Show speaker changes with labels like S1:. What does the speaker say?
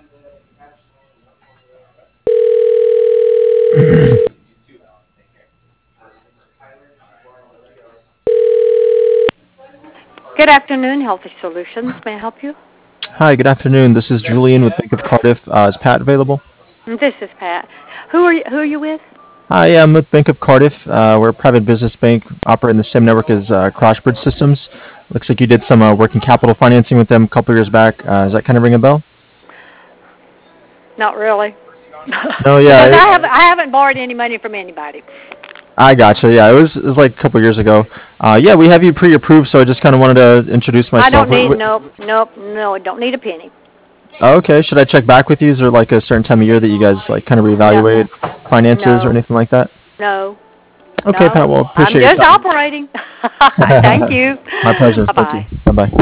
S1: Good afternoon, Healthy Solutions. May I help you?
S2: Hi, good afternoon. This is Julian with Bank of Cardiff. Is Pat available?
S1: This is Pat. Who are you with?
S2: Hi, yeah, I'm with Bank of Cardiff. We're a private business bank operating the same network as Crossbridge Systems. Looks like you did some working capital financing with them a couple years back. Does that kind of ring a bell?
S1: Not really.
S2: No, yeah,
S1: Because I haven't borrowed any money from anybody.
S2: I gotcha. Yeah, it was like a couple years ago. Yeah, we have you pre-approved, so I just kind of wanted to introduce
S1: I
S2: myself.
S1: don't need no, I don't need a penny.
S2: Okay, should I check back with you? Is there like a certain time of year that you guys like kind of
S1: No,
S2: reevaluate finances or
S1: no,
S2: anything like that?
S1: no,
S2: Okay,
S1: no.
S2: Pat. Well,
S1: I'm
S2: appreciate your
S1: just
S2: time.
S1: operating. Thank you.
S2: My pleasure.
S1: Bye
S2: Thank you.
S1: bye.
S2: Bye bye.